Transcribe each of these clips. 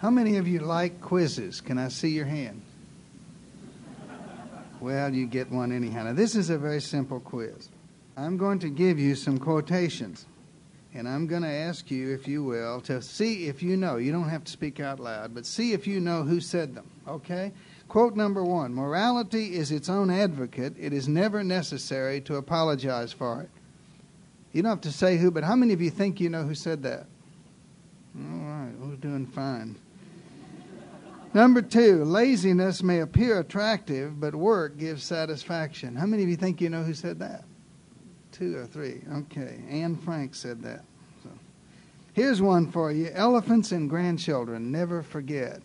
How many of you like quizzes? Can I see your hand? Well, you get one anyhow. Now, this is a very simple quiz. I'm going to give you some quotations, and I'm going to ask you, if you will, to see if you know. You don't have to speak out loud, but see if you know who said them, okay? Quote number 1, morality is its own advocate. It is never necessary to apologize for it. You don't have to say who, but how many of you think you know who said that? All right, we're doing fine. Number 2, laziness may appear attractive, but work gives satisfaction. How many of you think you know who said that? 2 or 3. Okay, Anne Frank said that. So, here's one for you. Elephants and grandchildren never forget.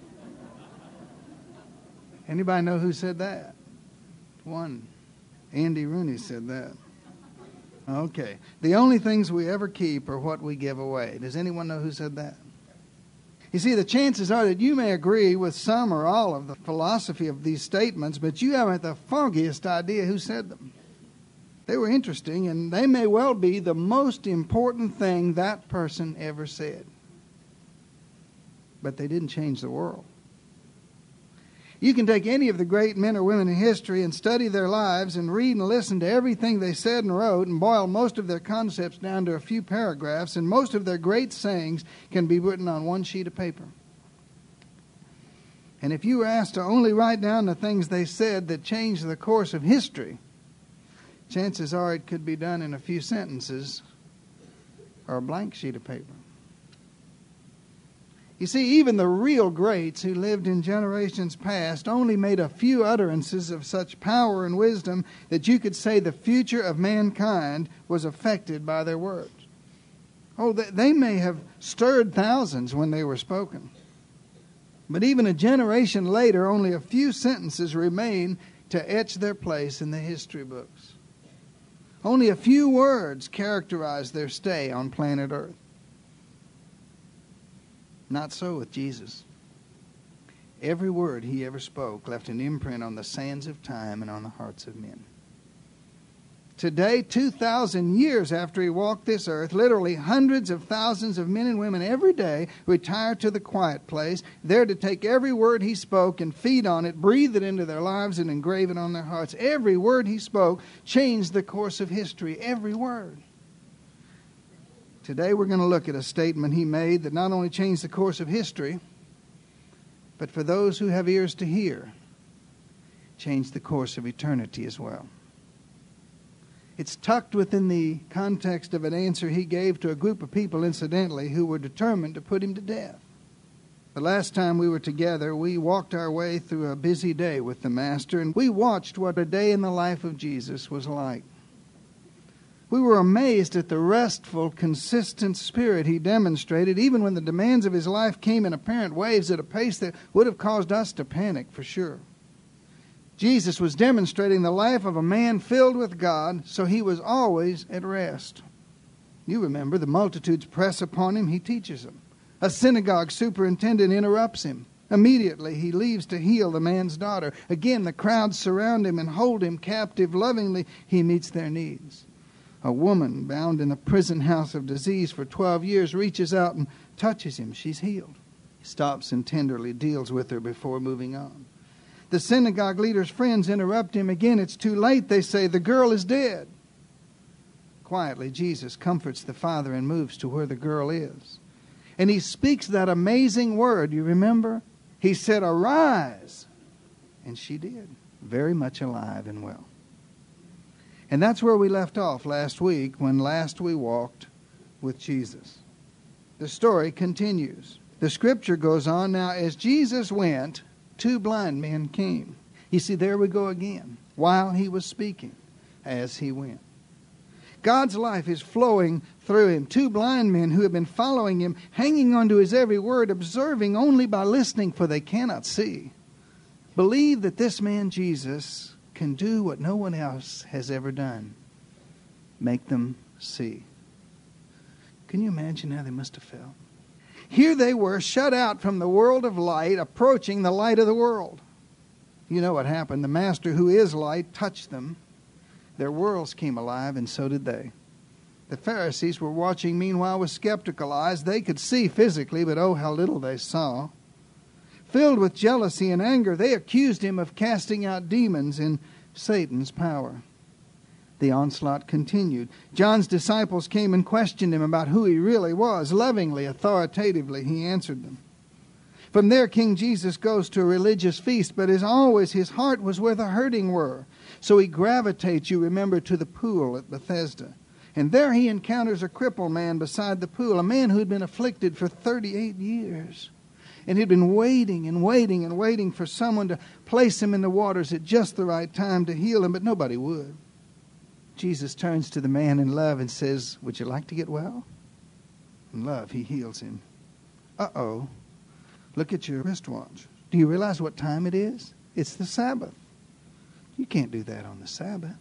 Anybody know who said that? 1. Andy Rooney said that. Okay. The only things we ever keep are what we give away. Does anyone know who said that? You see, the chances are that you may agree with some or all of the philosophy of these statements, but you haven't the foggiest idea who said them. They were interesting, and they may well be the most important thing that person ever said. But they didn't change the world. You can take any of the great men or women in history and study their lives and read and listen to everything they said and wrote and boil most of their concepts down to a few paragraphs, and most of their great sayings can be written on one sheet of paper. And if you were asked to only write down the things they said that changed the course of history, chances are it could be done in a few sentences or a blank sheet of paper. You see, even the real greats who lived in generations past only made a few utterances of such power and wisdom that you could say the future of mankind was affected by their words. Oh, they may have stirred thousands when they were spoken. But even a generation later, only a few sentences remain to etch their place in the history books. Only a few words characterize their stay on planet Earth. Not so with Jesus. Every word he ever spoke left an imprint on the sands of time and on the hearts of men. Today, 2,000 years after he walked this earth, literally hundreds of thousands of men and women every day retire to the quiet place, there to take every word he spoke and feed on it, breathe it into their lives, and engrave it on their hearts. Every word he spoke changed the course of history. Every word. Today we're going to look at a statement he made that not only changed the course of history, but for those who have ears to hear, changed the course of eternity as well. It's tucked within the context of an answer he gave to a group of people, incidentally, who were determined to put him to death. The last time we were together, we walked our way through a busy day with the Master, and we watched what a day in the life of Jesus was like. We were amazed at the restful, consistent spirit he demonstrated, even when the demands of his life came in apparent waves at a pace that would have caused us to panic for sure. Jesus was demonstrating the life of a man filled with God, so he was always at rest. You remember, the multitudes press upon him, he teaches them. A synagogue superintendent interrupts him. Immediately he leaves to heal the man's daughter. Again, the crowds surround him and hold him captive. Lovingly, he meets their needs. A woman bound in a prison house of disease for 12 years reaches out and touches him. She's healed. He stops and tenderly deals with her before moving on. The synagogue leader's friends interrupt him again. It's too late, they say. The girl is dead. Quietly, Jesus comforts the father and moves to where the girl is. And he speaks that amazing word, you remember? He said, "Arise." And she did, very much alive and well. And that's where we left off last week, when last we walked with Jesus. The story continues. The scripture goes on, now as Jesus went, 2 blind men came. You see, there we go again. While he was speaking, as he went. God's life is flowing through him. 2 blind men who have been following him, hanging on to his every word, observing only by listening, for they cannot see, believe that this man Jesus can do what no one else has ever done. Make them see. Can you imagine how they must have felt? Here they were, shut out from the world of light, approaching the light of the world. You know what happened. The Master, who is light, touched them. Their worlds came alive, and so did they. The Pharisees were watching meanwhile with skeptical eyes. They could see physically, but oh, how little they saw. Filled with jealousy and anger, they accused him of casting out demons in Satan's power. The onslaught continued. John's disciples came and questioned him about who he really was. Lovingly, authoritatively, he answered them. From there, King Jesus goes to a religious feast, but as always, his heart was where the hurting were. So he gravitates, you remember, to the pool at Bethesda. And there he encounters a crippled man beside the pool, a man who had been afflicted for 38 years. And he'd been waiting and waiting and waiting for someone to place him in the waters at just the right time to heal him, but nobody would. Jesus turns to the man in love and says, "Would you like to get well?" In love, he heals him. Uh-oh. Look at your wristwatch. Do you realize what time it is? It's the Sabbath. You can't do that on the Sabbath.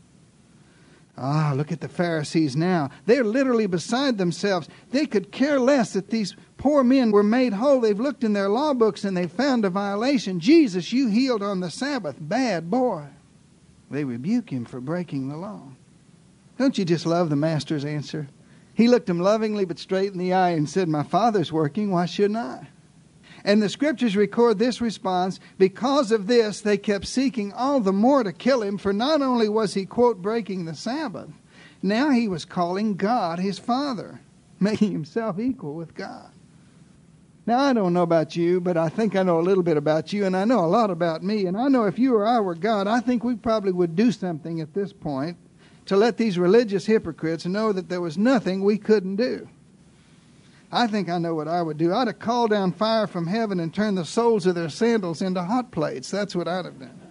Ah, look at the Pharisees now. They're literally beside themselves. They could care less that these poor men were made whole. They've looked in their law books and they've found a violation. Jesus, you healed on the Sabbath. Bad boy. They rebuke him for breaking the law. Don't you just love the Master's answer? He looked him lovingly but straight in the eye and said, "My Father's working. Why shouldn't I?" And the Scriptures record this response. Because of this, they kept seeking all the more to kill him, for not only was he, quote, breaking the Sabbath, now he was calling God his Father, making himself equal with God. Now, I don't know about you, but I think I know a little bit about you, and I know a lot about me. And I know if you or I were God, I think we probably would do something at this point to let these religious hypocrites know that there was nothing we couldn't do. I think I know what I would do. I'd have called down fire from heaven and turned the soles of their sandals into hot plates. That's what I'd have done.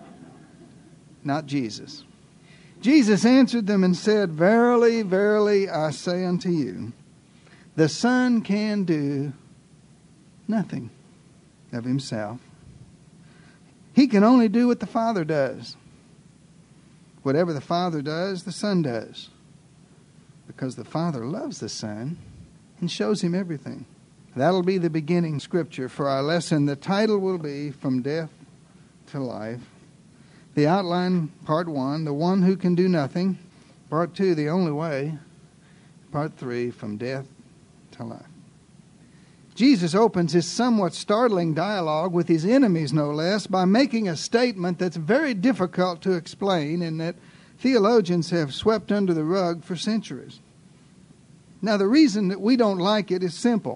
Not Jesus. Jesus answered them and said, "Verily, verily, I say unto you, the Son can do nothing of himself. He can only do what the Father does. Whatever the Father does, the Son does. Because the Father loves the Son and shows him everything." That'll be the beginning scripture for our lesson. The title will be From Death to Life. The outline, part 1, the one who can do nothing. Part 2, the only way. Part 3, from death to life. Jesus opens his somewhat startling dialogue with his enemies, no less, by making a statement that's very difficult to explain and that theologians have swept under the rug for centuries. Now, the reason that we don't like it is simple.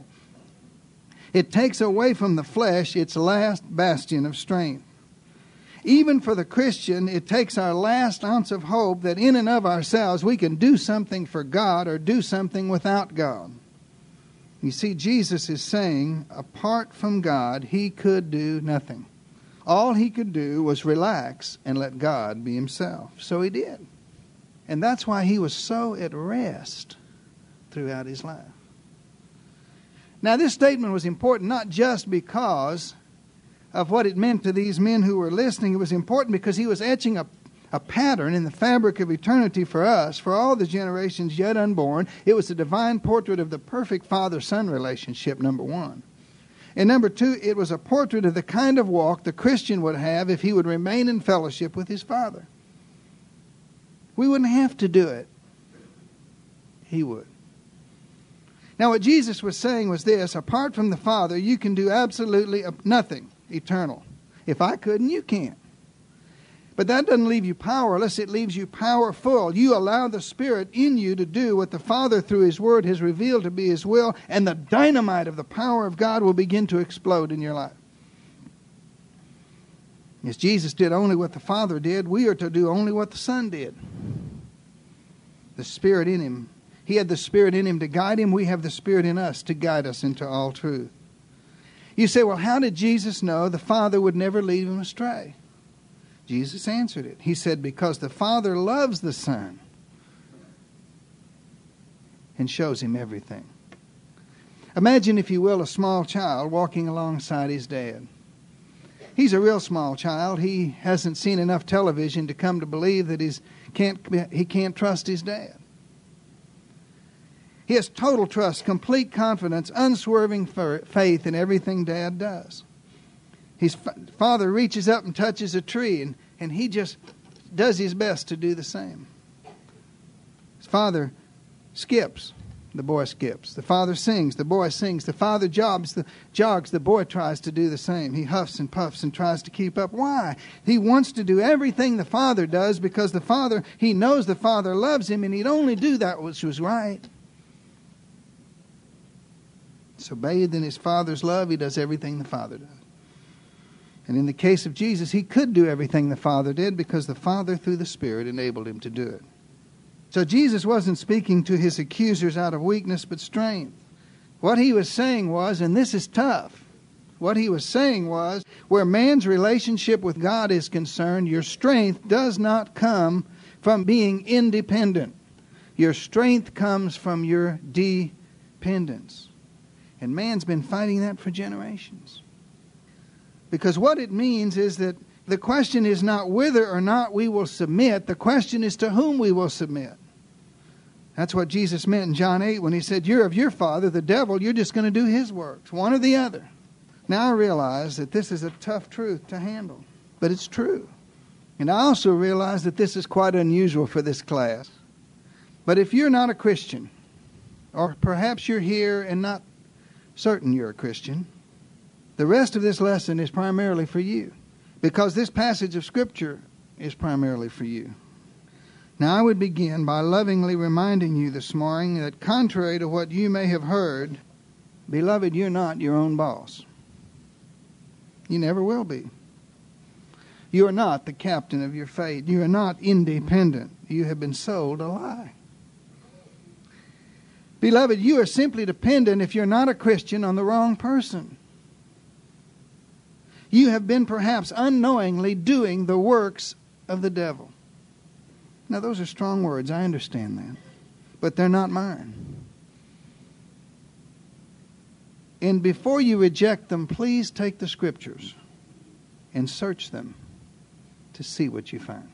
It takes away from the flesh its last bastion of strength. Even for the Christian, it takes our last ounce of hope that in and of ourselves we can do something for God or do something without God. You see, Jesus is saying, apart from God, he could do nothing. All he could do was relax and let God be himself. So he did. And that's why he was so at rest throughout his life. Now, this statement was important not just because of what it meant to these men who were listening. It was important because he was etching a pattern in the fabric of eternity for us, for all the generations yet unborn. It was a divine portrait of the perfect father-son relationship, number one. And number two, it was a portrait of the kind of walk the Christian would have if he would remain in fellowship with his Father. We wouldn't have to do it. He would. Now, what Jesus was saying was this: apart from the Father, you can do absolutely nothing eternal. If I couldn't, you can't. But that doesn't leave you powerless. It leaves you powerful. You allow the Spirit in you to do what the Father through his Word has revealed to be his will, and the dynamite of the power of God will begin to explode in your life. As Jesus did only what the Father did, we are to do only what the Son did. The Spirit in him. He had the Spirit in him to guide him. We have the Spirit in us to guide us into all truth. You say, well, how did Jesus know the Father would never lead him astray? Jesus answered it. He said, because the Father loves the Son and shows him everything. Imagine, if you will, a small child walking alongside his dad. He's a real small child. He hasn't seen enough television to come to believe that he can't trust his dad. He has total trust, complete confidence, unswerving faith in everything Dad does. His father reaches up and touches a tree, and he just does his best to do the same. His father skips. The boy skips. The father sings. The boy sings. The father jogs. The boy tries to do the same. He huffs and puffs and tries to keep up. Why? He wants to do everything the father does because he knows the father loves him, and he'd only do that which was right. So bathed in his father's love, he does everything the father does. And in the case of Jesus, he could do everything the Father did because the Father, through the Spirit, enabled him to do it. So Jesus wasn't speaking to his accusers out of weakness but strength. What he was saying was, and this is tough, what he was saying was, where man's relationship with God is concerned, your strength does not come from being independent. Your strength comes from your dependence. And man's been fighting that for generations. Because what it means is that the question is not whether or not we will submit. The question is to whom we will submit. That's what Jesus meant in John 8 when he said, you're of your father, the devil. You're just going to do his works, one or the other. Now I realize that this is a tough truth to handle, but it's true. And I also realize that this is quite unusual for this class. But if you're not a Christian, or perhaps you're here and not certain you're a Christian, the rest of this lesson is primarily for you, because this passage of Scripture is primarily for you. Now I would begin by lovingly reminding you this morning that contrary to what you may have heard, beloved, you're not your own boss. You never will be. You are not the captain of your fate. You are not independent. You have been sold a lie. Beloved, you are simply dependent, if you're not a Christian, on the wrong person. You have been perhaps unknowingly doing the works of the devil. Now, those are strong words. I understand that. But they're not mine. And before you reject them, please take the Scriptures and search them to see what you find.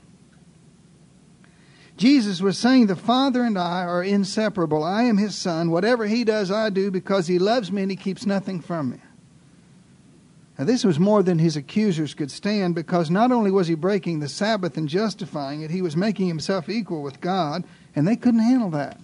Jesus was saying, the Father and I are inseparable. I am His Son. Whatever He does, I do because He loves me and He keeps nothing from me. Now, this was more than his accusers could stand, because not only was he breaking the Sabbath and justifying it, he was making himself equal with God, and they couldn't handle that.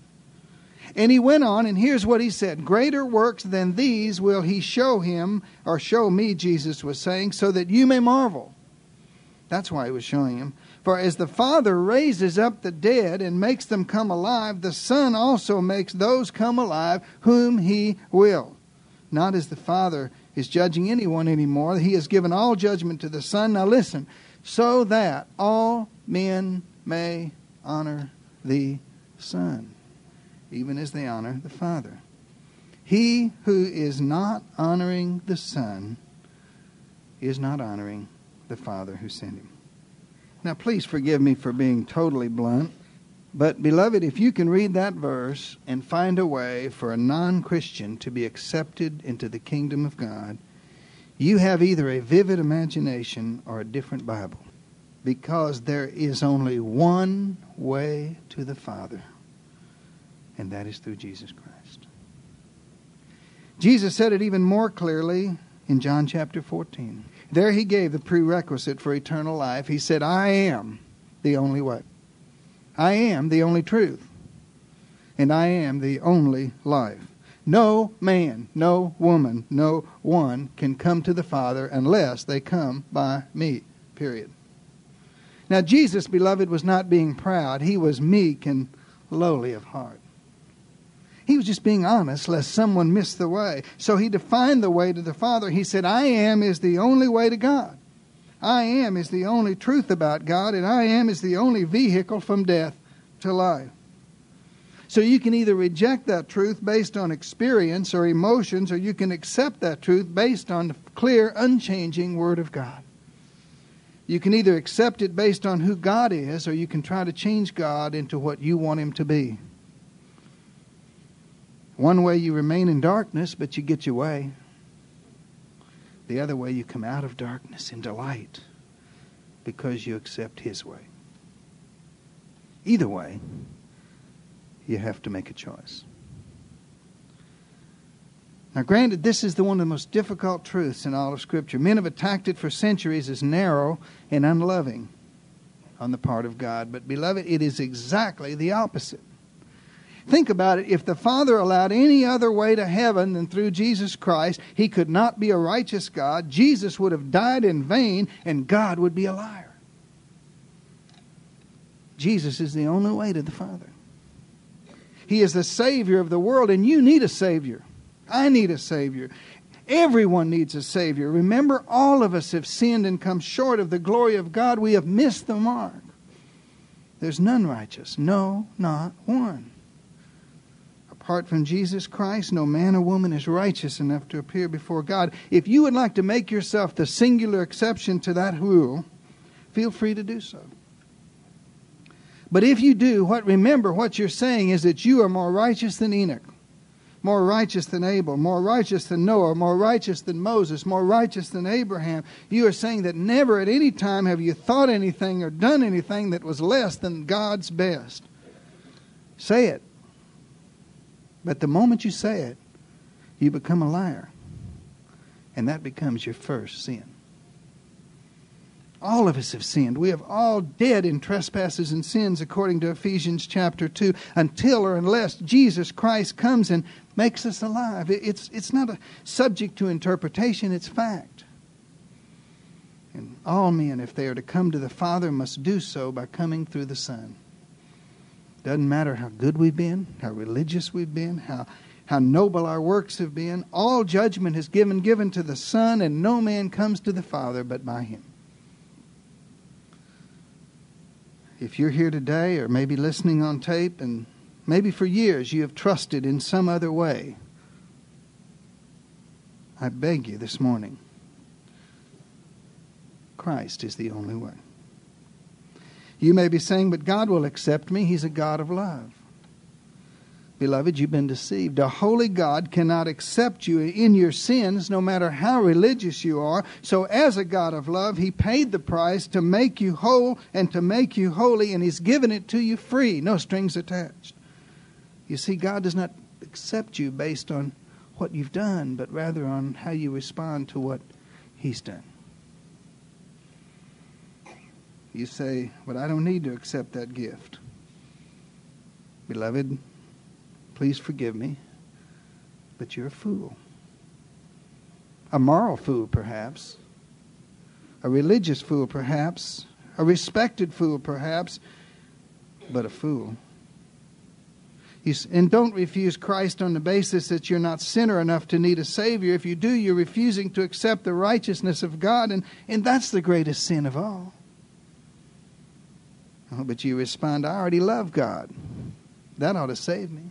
And he went on, and here's what he said. Greater works than these will he show him, or show me, Jesus was saying, so that you may marvel. That's why he was showing him. For as the Father raises up the dead and makes them come alive, the Son also makes those come alive whom He will. Not as the Father is judging anyone anymore. He has given all judgment to the Son. Now listen. So that all men may honor the Son, even as they honor the Father. He who is not honoring the Son is not honoring the Father who sent Him. Now please forgive me for being totally blunt. But, beloved, if you can read that verse and find a way for a non-Christian to be accepted into the kingdom of God, you have either a vivid imagination or a different Bible. Because there is only one way to the Father, and that is through Jesus Christ. Jesus said it even more clearly in John chapter 14. There He gave the prerequisite for eternal life. He said, I am the only way. I am the only truth, and I am the only life. No man, no woman, no one can come to the Father unless they come by me, period. Now Jesus, beloved, was not being proud. He was meek and lowly of heart. He was just being honest lest someone miss the way. So He defined the way to the Father. He said, I am is the only way to God. I am is the only truth about God, and I am is the only vehicle from death to life. So you can either reject that truth based on experience or emotions, or you can accept that truth based on the clear, unchanging Word of God. You can either accept it based on who God is, or you can try to change God into what you want Him to be. One way you remain in darkness, but you get your way. The other way, you come out of darkness into light because you accept His way. Either way, you have to make a choice. Now, granted, this is one of the most difficult truths in all of Scripture. Men have attacked it for centuries as narrow and unloving on the part of God. But, beloved, it is exactly the opposite. Think about it. If the Father allowed any other way to heaven than through Jesus Christ, He could not be a righteous God. Jesus would have died in vain, and God would be a liar. Jesus is the only way to the Father. He is the Savior of the world, and you need a Savior. I need a Savior. Everyone needs a Savior. Remember, all of us have sinned and come short of the glory of God. We have missed the mark. There's none righteous. No, not one. Apart from Jesus Christ, no man or woman is righteous enough to appear before God. If you would like to make yourself the singular exception to that rule, feel free to do so. But if you do, remember what you're saying is that you are more righteous than Enoch, more righteous than Abel, more righteous than Noah, more righteous than Moses, more righteous than Abraham. You are saying that never at any time have you thought anything or done anything that was less than God's best. Say it. But the moment you say it, you become a liar. And that becomes your first sin. All of us have sinned. We have all dead in trespasses and sins, according to Ephesians chapter 2, until or unless Jesus Christ comes and makes us alive. It's not a subject to interpretation, it's fact. And all men, if they are to come to the Father, must do so by coming through the Son. Doesn't matter how good we've been, how religious we've been, how noble our works have been. All judgment is given to the Son, and no man comes to the Father but by Him. If you're here today, or maybe listening on tape, and maybe for years you have trusted in some other way, I beg you this morning, Christ is the only way. You may be saying, but God will accept me. He's a God of love. Beloved, you've been deceived. A holy God cannot accept you in your sins, no matter how religious you are. So as a God of love, He paid the price to make you whole and to make you holy, and He's given it to you free, no strings attached. You see, God does not accept you based on what you've done, but rather on how you respond to what He's done. You say, but I don't need to accept that gift. Beloved, please forgive me, but you're a fool. A moral fool, perhaps. A religious fool, perhaps. A respected fool, perhaps. But a fool. And don't refuse Christ on the basis that you're not sinner enough to need a Savior. If you do, you're refusing to accept the righteousness of God, and that's the greatest sin of all. Oh, but you respond, I already love God. That ought to save me.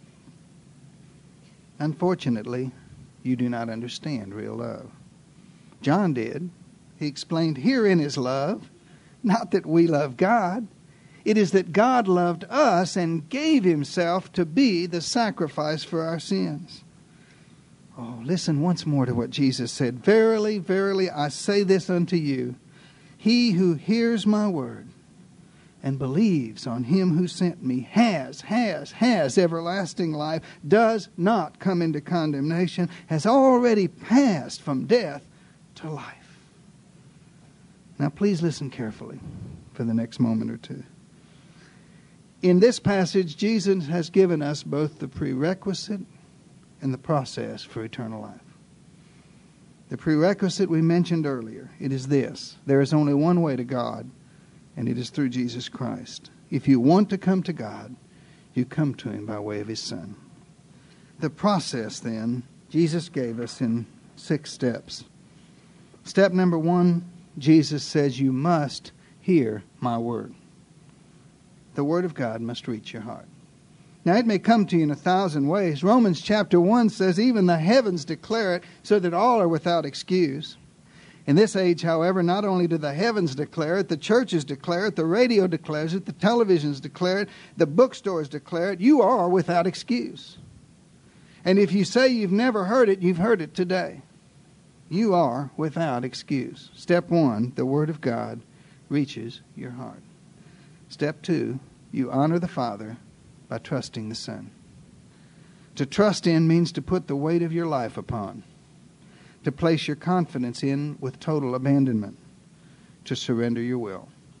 Unfortunately, you do not understand real love. John did. He explained, herein is love, not that we love God. It is that God loved us and gave Himself to be the sacrifice for our sins. Oh, listen once more to what Jesus said. Verily, verily, I say this unto you, he who hears my word and believes on Him who sent me has everlasting life, does not come into condemnation, has already passed from death to life. Now please listen carefully for the next moment or two. In this passage, Jesus has given us both the prerequisite and the process for eternal life. The prerequisite we mentioned earlier, it is this: there is only one way to God, and it is through Jesus Christ. If you want to come to God, you come to Him by way of His Son. The process, then, Jesus gave us in 6 steps. Step number 1, Jesus says, you must hear my word. The word of God must reach your heart. Now, it may come to you in 1,000 ways. Romans chapter 1 says, even the heavens declare it, so that all are without excuse. In this age, however, not only do the heavens declare it, the churches declare it, the radio declares it, the televisions declare it, the bookstores declare it, you are without excuse. And if you say you've never heard it, you've heard it today. You are without excuse. Step 1, the Word of God reaches your heart. Step 2, you honor the Father by trusting the Son. To trust in means to put the weight of your life upon. To place your confidence in with total abandonment, to surrender your will.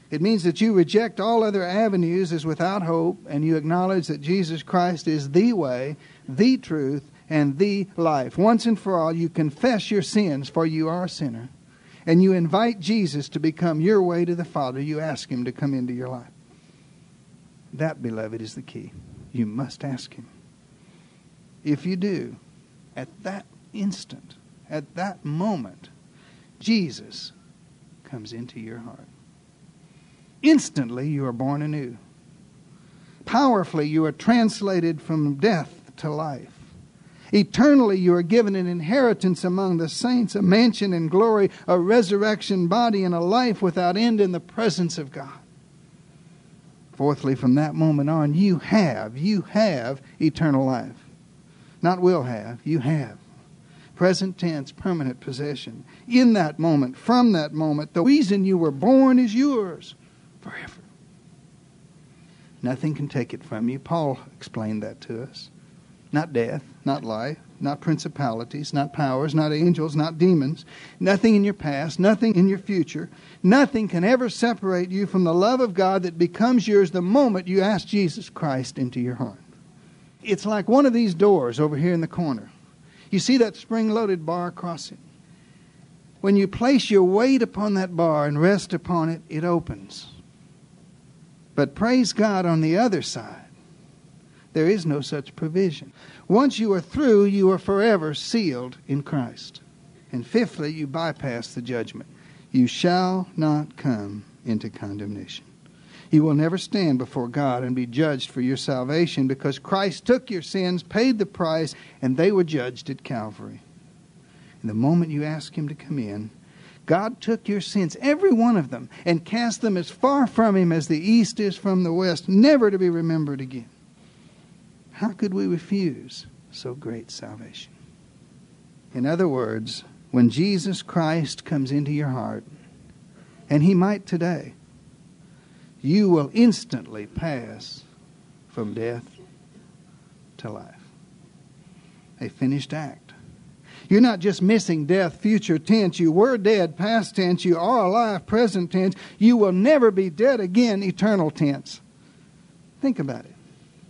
It means that you reject all other avenues as without hope, and you acknowledge that Jesus Christ is the way, the truth, and the life. Once and for all, you confess your sins, for you are a sinner. And you invite Jesus to become your way to the Father. You ask Him to come into your life. That, beloved, is the key. You must ask Him. If you do, at that instant, at that moment, Jesus comes into your heart. Instantly, you are born anew. Powerfully, you are translated from death to life. Eternally, you are given an inheritance among the saints, a mansion in glory, a resurrection body, and a life without end in the presence of God. Fourthly, from that moment on, you have eternal life. Not will have, you have. Present tense, permanent possession. In that moment, from that moment, the reason you were born is yours forever. Nothing can take it from you. Paul explained that to us. Not death, not life, not principalities, not powers, not angels, not demons. Nothing in your past, nothing in your future. Nothing can ever separate you from the love of God that becomes yours the moment you ask Jesus Christ into your heart. It's like one of these doors over here in the corner. You see that spring-loaded bar across it? When you place your weight upon that bar and rest upon it, it opens. But praise God, on the other side, there is no such provision. Once you are through, you are forever sealed in Christ. And fifthly, you bypass the judgment. You shall not come into condemnation. You will never stand before God and be judged for your salvation, because Christ took your sins, paid the price, and they were judged at Calvary. And the moment you ask Him to come in, God took your sins, every one of them, and cast them as far from Him as the east is from the west, never to be remembered again. How could we refuse so great salvation? In other words, when Jesus Christ comes into your heart, and He might today, you will instantly pass from death to life. A finished act. You're not just missing death, future tense. You were dead, past tense. You are alive, present tense. You will never be dead again, eternal tense. Think about it.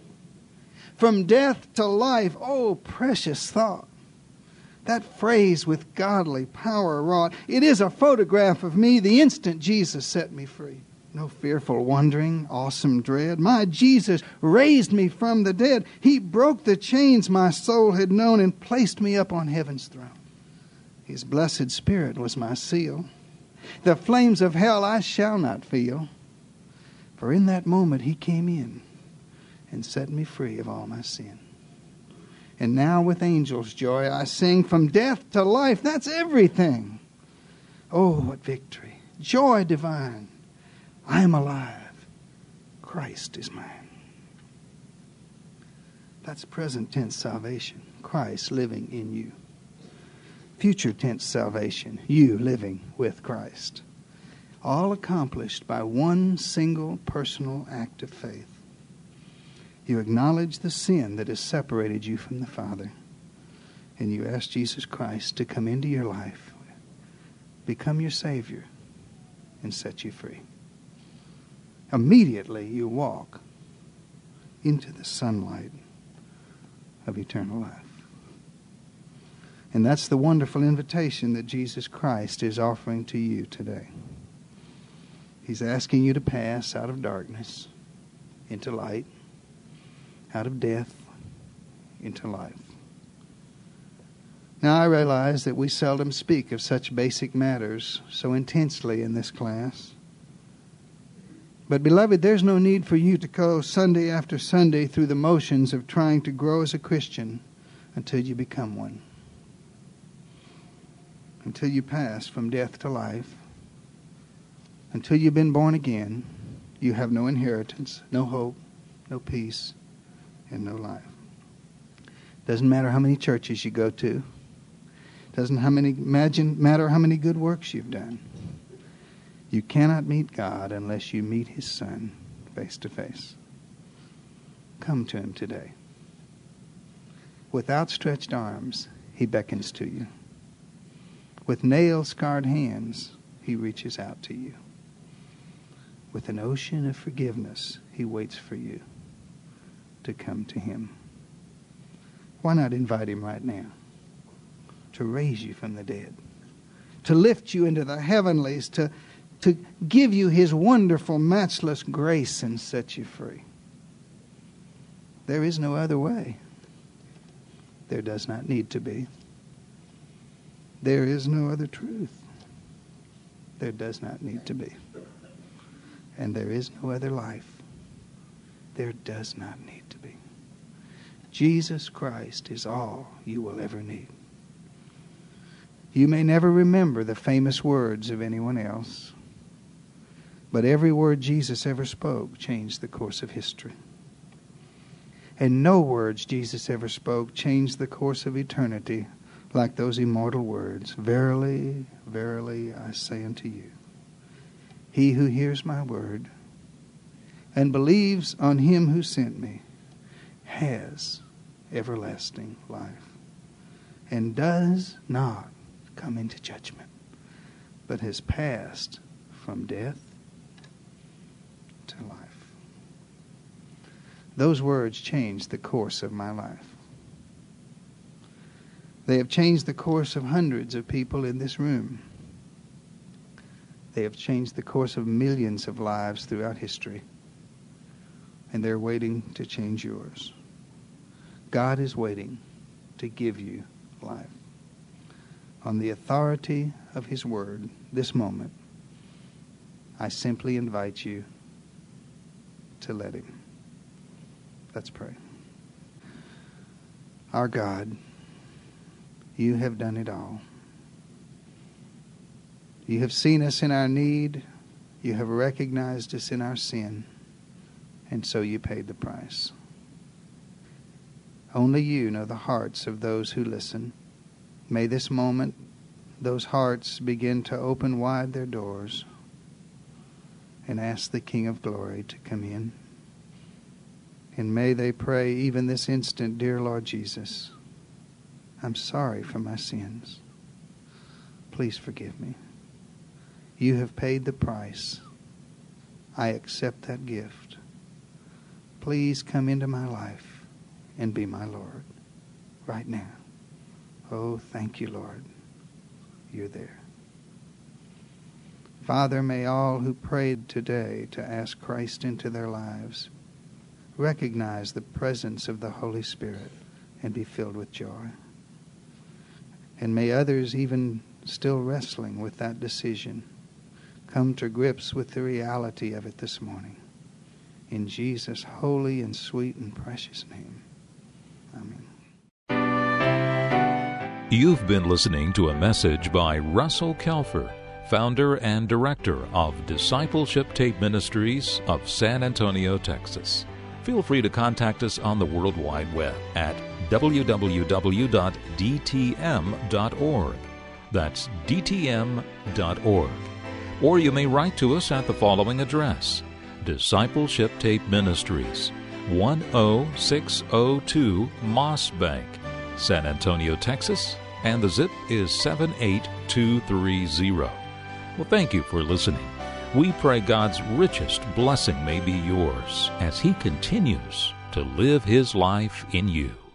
From death to life, oh, precious thought. That phrase, with godly power wrought. It is a photograph of me the instant Jesus set me free. No fearful wondering, awesome dread. My Jesus raised me from the dead. He broke the chains my soul had known and placed me up on heaven's throne. His blessed Spirit was my seal. The flames of hell I shall not feel. For in that moment He came in and set me free of all my sin. And now with angels' joy I sing, from death to life. That's everything. Oh, what victory. Joy divine. I am alive. Christ is mine. That's present tense salvation. Christ living in you. Future tense salvation. You living with Christ. All accomplished by one single personal act of faith. You acknowledge the sin that has separated you from the Father, and you ask Jesus Christ to come into your life, become your Savior, and set you free. Immediately you walk into the sunlight of eternal life. And that's the wonderful invitation that Jesus Christ is offering to you today. He's asking you to pass out of darkness into light, out of death into life. Now I realize that we seldom speak of such basic matters so intensely in this class. But beloved, there's no need for you to go Sunday after Sunday through the motions of trying to grow as a Christian until you become one. Until you pass from death to life. Until you've been born again, you have no inheritance, no hope, no peace, and no life. Doesn't matter how many churches you go to. Doesn't matter how many good works you've done. You cannot meet God unless you meet His Son face to face. Come to Him today. With outstretched arms, He beckons to you. With nail-scarred hands, He reaches out to you. with an ocean of forgiveness, he waits for you to come to him. Why not invite him right now to raise you from the dead, to lift you into the heavenlies, to give you his wonderful, matchless grace and set you free? There is no other way. There does not need to be. There is no other truth. There does not need to be. And there is no other life. There does not need to be. Jesus Christ is all you will ever need. You may never remember the famous words of anyone else, but every word Jesus ever spoke changed the course of history. And no words Jesus ever spoke changed the course of eternity like those immortal words. Verily, verily, I say unto you, he who hears my word and believes on him who sent me has everlasting life and does not come into judgment, but has passed from death to life. Those words changed the course of my life. They have changed the course of hundreds of people in this room. They have changed the course of millions of lives throughout history. And they're waiting to change yours. God is waiting to give you life. On the authority of his word, this moment, I simply invite you to let him. Let's pray. Our God, you have done it all. You have seen us in our need. You have recognized us in our sin. And so you paid the price. Only you know the hearts of those who listen. May this moment, those hearts begin to open wide their doors and ask the King of Glory to come in. And may they pray even this instant, dear Lord Jesus, I'm sorry for my sins. Please forgive me. You have paid the price. I accept that gift. Please come into my life and be my Lord right now. Oh, thank you, Lord. You're there. Father, may all who prayed today to ask Christ into their lives recognize the presence of the Holy Spirit and be filled with joy. And may others, even still wrestling with that decision, come to grips with the reality of it this morning. In Jesus' holy and sweet and precious name. Amen. You've been listening to a message by Russell Kelfer, founder and director of Discipleship Tape Ministries of San Antonio, Texas. Feel free to contact us on the World Wide Web at www.dtm.org. That's dtm.org. Or you may write to us at the following address: Discipleship Tape Ministries, 10602 Moss Bank, San Antonio, Texas, and the zip is 78230. Well, thank you for listening. We pray God's richest blessing may be yours as He continues to live His life in you.